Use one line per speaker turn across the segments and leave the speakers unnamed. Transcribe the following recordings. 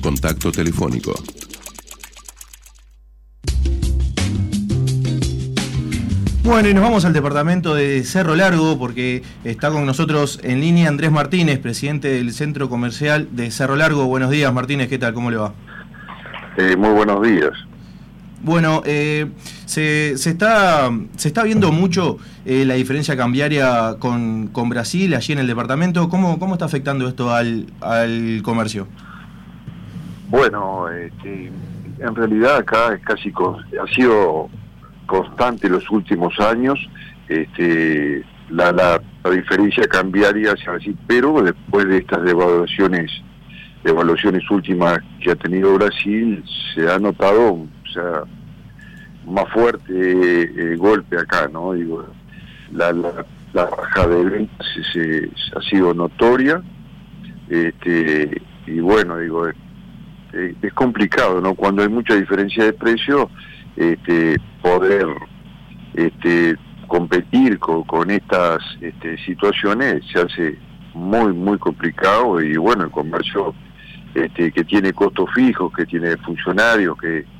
contacto telefónico.
Bueno, y nos vamos al departamento de Cerro Largo porque está con nosotros en línea Andrés Martínez, presidente del Centro Comercial de Cerro Largo. Buenos días, Martínez, ¿qué tal? ¿Cómo le va?
Muy buenos días.
Bueno, se está viendo mucho la diferencia cambiaria con Brasil allí en el departamento. ¿Cómo está afectando esto al comercio?
Bueno, en realidad acá es casi ha sido constante los últimos años la diferencia cambiaria hacia Brasil, pero después de estas devaluaciones últimas que ha tenido Brasil, se ha notado más fuerte golpe acá, ¿no? Digo, la baja de ventas ha sido notoria, y bueno, digo, es complicado, ¿no? Cuando hay mucha diferencia de precio, poder competir con estas situaciones se hace muy, muy complicado. Y bueno, el comercio que tiene costos fijos, que tiene funcionarios,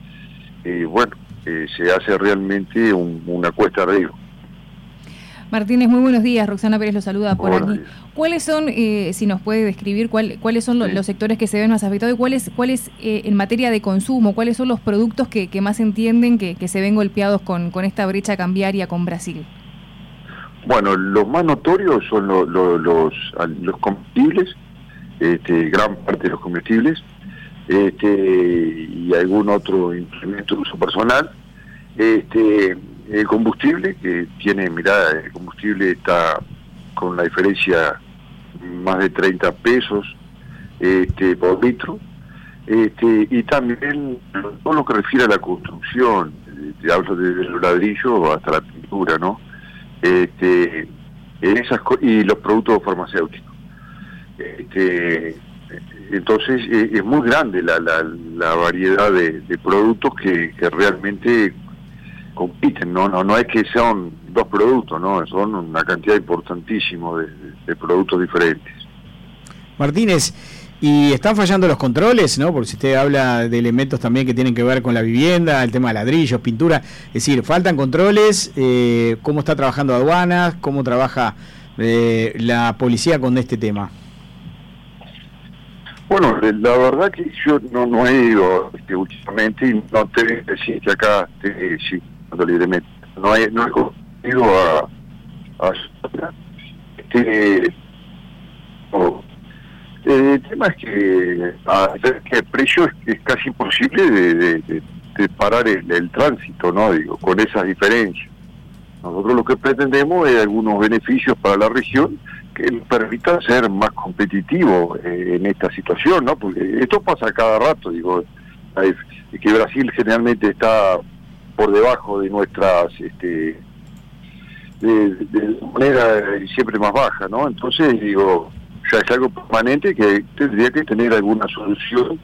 se hace realmente una cuesta arriba.
Martínez, muy buenos días. Roxana Pérez lo saluda por
Buenos
aquí.
días.
¿Cuáles son, si nos puede describir, cuáles son los sectores que se ven más afectados y cuáles en materia de consumo, cuáles son los productos que más entienden que se ven golpeados con esta brecha cambiaria con Brasil?
Bueno, los más notorios son los combustibles, gran parte de los combustibles, y algún otro implemento de uso personal. El combustible, que tiene, el combustible está con una diferencia más de 30 pesos por litro, y también todo lo que refiere a la construcción, hablo desde los ladrillos hasta la pintura, ¿no? Y los productos farmacéuticos. Entonces es muy grande la variedad de productos que realmente compiten, no es que sean dos productos, no, son una cantidad importantísima de productos diferentes.
Martínez, y están fallando los controles, ¿no? Porque si usted habla de elementos también que tienen que ver con la vivienda, el tema de ladrillos, pintura, es decir, faltan controles. ¿Cómo está trabajando aduanas? ¿Cómo trabaja la policía con este tema?
Bueno, la verdad que yo no he ido últimamente, y no te voy a decir que acá libremente no he ido el tema es que el precio es casi imposible de parar el tránsito, ¿no? Digo, con esas diferencias. Nosotros lo que pretendemos es algunos beneficios para la región que nos permitan ser más competitivos en esta situación, ¿no? Porque esto pasa cada rato, digo, que Brasil generalmente está por debajo de nuestras, de manera siempre más baja, ¿no? Entonces, digo, ya es algo permanente que tendría que tener alguna solución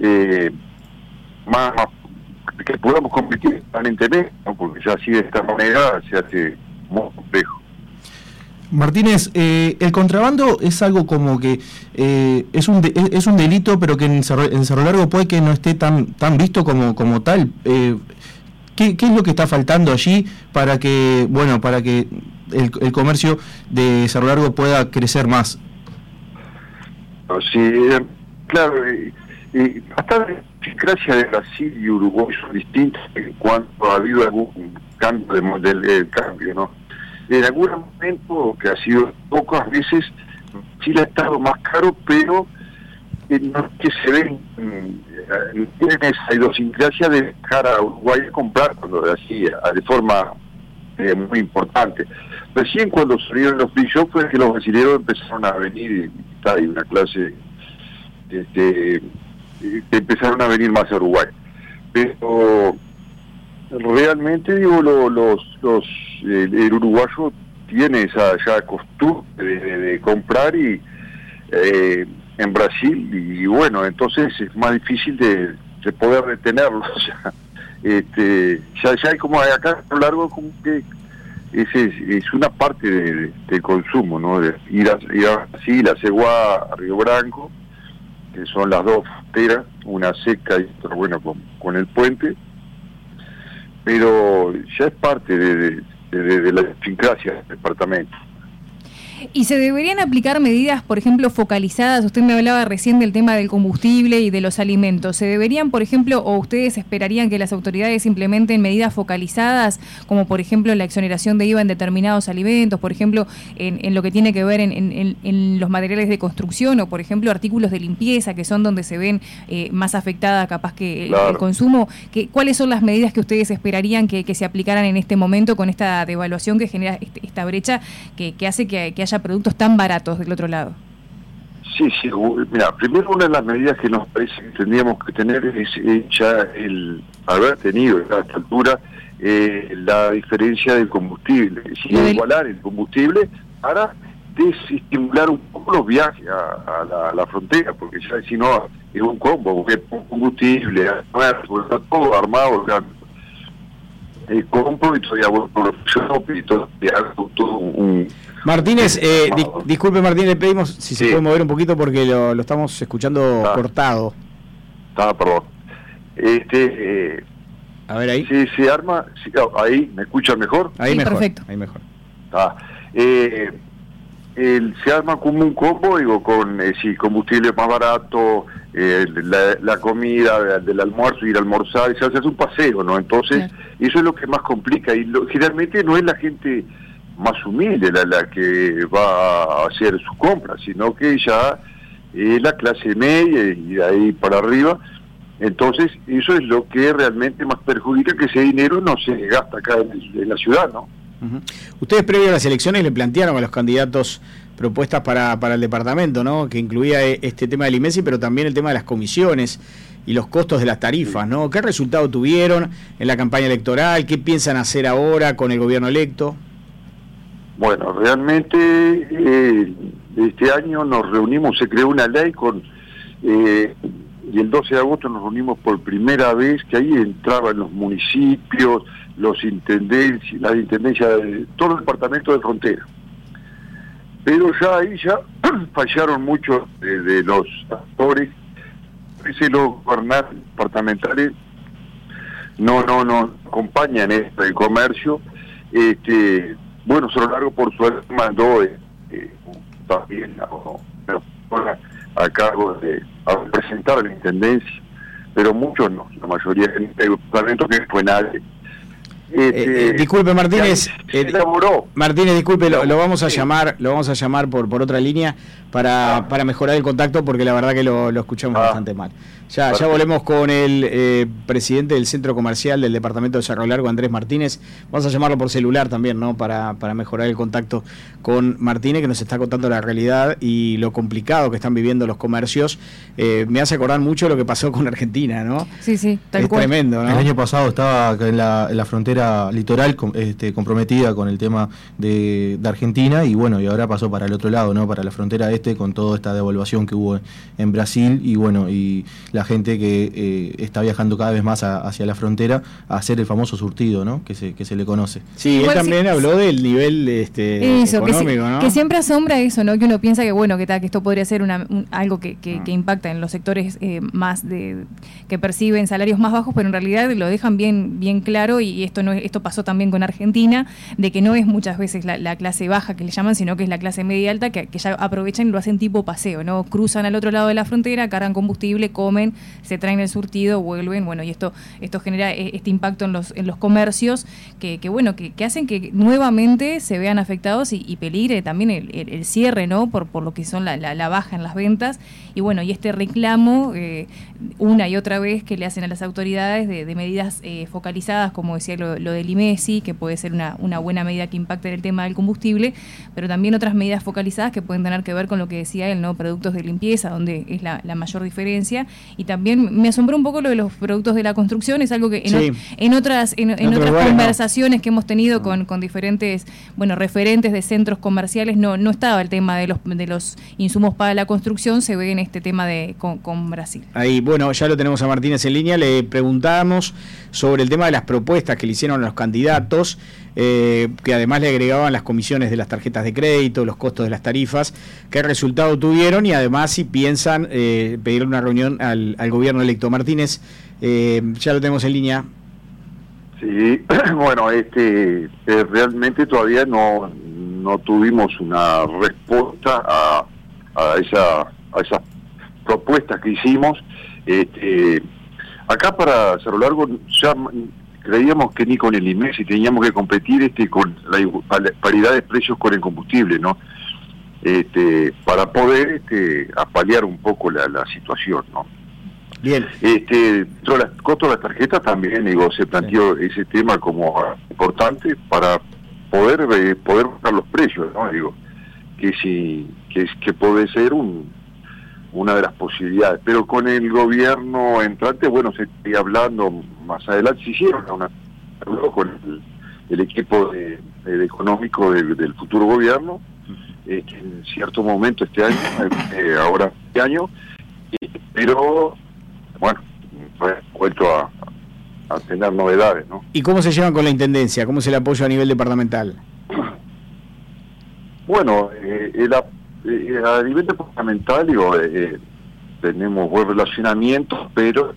más que podamos competir permanentemente, ¿no? Porque ya así de esta manera se hace muy complejo.
Martínez, el contrabando es algo como que es un delito, pero que en Cerro Largo puede que no esté tan visto como tal. ¿Qué es lo que está faltando allí para que el comercio de Cerro Largo pueda crecer más?
Sí, claro, hasta la idiosincrasia de Brasil y Uruguay son distintas en cuanto ha habido algún cambio de modelo, cambio, ¿no? En algún momento, que ha sido pocas veces, Chile ha estado más caro, pero no es que se ven, tienen esa idiosincrasia de dejar a Uruguay a comprar cuando así, de forma muy importante. Recién cuando salieron los free shop fue que los brasileños empezaron a venir, y hay una clase que empezaron a venir más a Uruguay. Pero realmente, digo, el uruguayo tiene esa ya costumbre de comprar y en Brasil, y bueno, entonces es más difícil de poder retenerlo. O sea, ya hay como acá a lo largo como que es una parte del consumo, ¿no? De ir a Brasil, a Ceguá, a Río Branco, que son las dos fronteras, una seca y otra, bueno, con el puente, pero ya es parte de la idiosincrasia del departamento.
¿Y se deberían aplicar medidas, por ejemplo, focalizadas? Usted me hablaba recién del tema del combustible y de los alimentos. ¿Se deberían, por ejemplo, o ustedes esperarían que las autoridades implementen medidas focalizadas, como por ejemplo la exoneración de IVA en determinados alimentos, por ejemplo, en lo que tiene que ver en los materiales de construcción, o por ejemplo artículos de limpieza, que son donde se ven más afectada capaz que el consumo? ¿Cuáles son las medidas que ustedes esperarían que se aplicaran en este momento con esta devaluación que genera esta brecha que hace que haya productos tan baratos del otro lado?
Sí, mira, primero una de las medidas que nos parece que tendríamos que tener es ya el haber tenido a esta altura la diferencia del combustible, es decir, igualar el combustible para desestimular un poco los viajes a la frontera, porque ya si no es un combo, porque combustible, está todo armado, compro y todavía voy por el y todavía hago todo un...
Martínez, disculpe Martín, le pedimos si se puede mover un poquito porque lo estamos escuchando cortado.
Perdón.
A ver ahí.
Se arma, ahí, ¿me escuchan mejor?
Ahí mejor,
perfecto.
Ahí mejor.
Se arma como un combo, digo, con combustible más barato, la comida del almuerzo, ir a almorzar, se hace un paseo, ¿no? Entonces, eso es lo que más complica, y generalmente no es la gente más humilde la que va a hacer su compra, sino que ya es la clase media y de ahí para arriba. Entonces, eso es lo que realmente más perjudica, que ese dinero no se gasta acá en la ciudad, ¿no?
Uh-huh. Ustedes previo a las elecciones le plantearon a los candidatos propuestas para el departamento, ¿no? Que incluía este tema del IMESI, pero también el tema de las comisiones y los costos de las tarifas, ¿no? ¿Qué resultado tuvieron en la campaña electoral? ¿Qué piensan hacer ahora con el gobierno electo?
Bueno, realmente este año nos reunimos, se creó una ley y el 12 de agosto nos reunimos por primera vez, que ahí entraban los municipios, las intendencias de todo el departamento de frontera. Pero ya ahí fallaron muchos de los actores, los gobernantes departamentales no acompañan el comercio. Bueno, Cerro Largo por suerte mandó también a cargo de representar a la intendencia, pero muchos no, la mayoría del departamento que fue nadie.
Disculpe Martínez, Martínez, disculpe, lo vamos a llamar por otra línea para mejorar el contacto, porque la verdad que lo escuchamos bastante mal. Ya volvemos con el presidente del Centro Comercial del Departamento de Cerro Largo, Andrés Martínez. Vamos a llamarlo por celular también, ¿no? Para mejorar el contacto con Martínez, que nos está contando la realidad y lo complicado que están viviendo los comercios. Me hace acordar mucho lo que pasó con Argentina, ¿no?
Sí, tal cual.
Es tremendo, ¿no?
El año pasado estaba en la frontera litoral comprometida con el tema de Argentina, y bueno, y ahora pasó para el otro lado, ¿no? Para la frontera con toda esta devaluación que hubo en Brasil, y bueno, y la gente que está viajando cada vez más hacia la frontera a hacer el famoso surtido, ¿no? Que se le conoce.
Sí, él también habló del nivel económico, ¿no?
Que siempre asombra eso, ¿no? Que uno piensa que bueno, que esto podría ser algo que impacta en los sectores más que perciben salarios más bajos, pero en realidad lo dejan bien claro, y esto pasó también con Argentina, de que no es muchas veces la clase baja que le llaman, sino que es la clase media alta que ya aprovechan y lo hacen tipo paseo, ¿no? Cruzan al otro lado de la frontera, cargan combustible, comen, se traen el surtido, vuelven, bueno, y esto genera este impacto en los comercios que hacen que nuevamente se vean afectados y peligre también el cierre, ¿no? Por lo que son la baja en las ventas, y bueno, y este reclamo una y otra vez que le hacen a las autoridades de medidas focalizadas, como decía lo del IMESI, que puede ser una buena medida que impacte en el tema del combustible, pero también otras medidas focalizadas que pueden tener que ver con lo que decía él, ¿no? Productos de limpieza, donde es la mayor diferencia. Y también me asombró un poco lo de los productos de la construcción, es algo que en otras conversaciones que hemos tenido con diferentes referentes de centros comerciales no estaba el tema de los insumos para la construcción, se ve en este tema con Brasil.
Ahí, bueno, ya lo tenemos a Martínez en línea, le preguntamos sobre el tema de las propuestas que le hicieron hicieron a los candidatos, que además le agregaban las comisiones de las tarjetas de crédito, los costos de las tarifas, qué resultado tuvieron y además si piensan pedir una reunión al gobierno electo. Martínez, ya lo tenemos en línea.
Sí, bueno, realmente todavía no tuvimos una respuesta a esas propuestas que hicimos. Acá para Cerro Largo ya creíamos que ni con el IMESI teníamos que competir con la paridad de precios con el combustible, ¿no? Para poder apalear un poco la situación, ¿no?
Bien.
Dentro de los costos de las tarjetas también, se planteó ese tema como importante para poder bajar los precios, ¿no? Que puede ser una de las posibilidades, pero con el gobierno entrante, bueno, se sigue hablando más adelante, se hicieron habló con el equipo económico del futuro gobierno, en cierto momento este año, ahora este año, pero bueno, vuelto a tener novedades, ¿no?
¿Y cómo se llevan con la Intendencia? ¿Cómo es el apoyo a nivel departamental?
Bueno, a nivel departamental, tenemos buen relacionamiento, pero,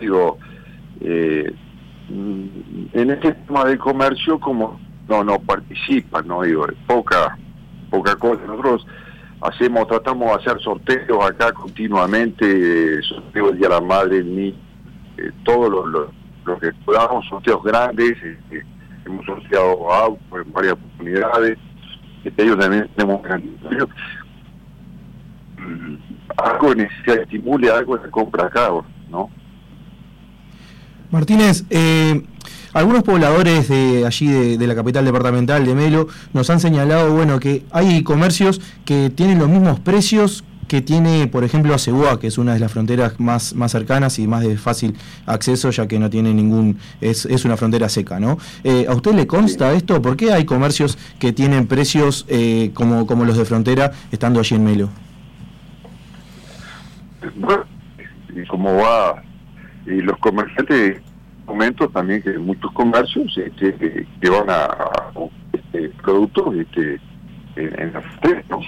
en este tema de comercio, como no participan, ¿no? Poca cosa. Nosotros tratamos de hacer sorteos acá continuamente, sorteos del Día de la Madre, el niño, todo lo que podamos, sorteos grandes, hemos sorteado autos en varias oportunidades, ellos también tenemos algo de necesidad, estimule algo de compra acá, ¿no?
Martínez, algunos pobladores de allí de la capital departamental de Melo nos han señalado, bueno, que hay comercios que tienen los mismos precios que tiene, por ejemplo, Acebuá, que es una de las fronteras más cercanas y más de fácil acceso, ya que no tiene es una frontera seca, ¿no? ¿A usted le consta esto? ¿Por qué hay comercios que tienen precios como los de frontera estando allí en Melo?
Bueno, y como va, y los comerciantes, momentos también que muchos comercios que van a productos en la frontera, ¿no?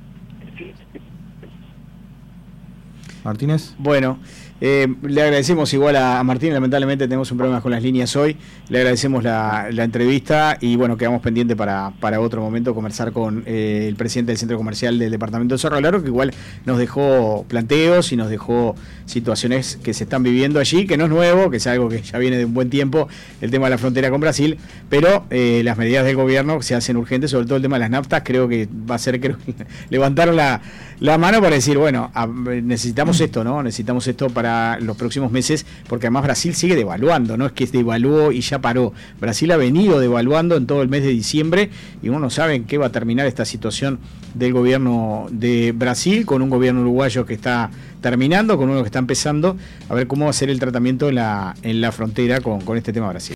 Martínez.
Bueno, le agradecemos igual a Martín, lamentablemente tenemos un problema con las líneas hoy, le agradecemos la entrevista y bueno, quedamos pendientes para otro momento conversar con el presidente del Centro Comercial del Departamento de Cerro Largo, que igual nos dejó planteos y nos dejó situaciones que se están viviendo allí, que no es nuevo, que es algo que ya viene de un buen tiempo, el tema de la frontera con Brasil, pero las medidas del gobierno se hacen urgentes, sobre todo el tema de las naftas, creo que va a ser, levantaron la mano para decir, bueno, necesitamos esto, ¿no? Necesitamos esto para los próximos meses, porque además Brasil sigue devaluando, no es que devaluó y ya paró. Brasil ha venido devaluando en todo el mes de diciembre y uno no sabe en qué va a terminar esta situación del gobierno de Brasil, con un gobierno uruguayo que está terminando, con uno que está empezando, a ver cómo va a ser el tratamiento en la frontera con este tema Brasil.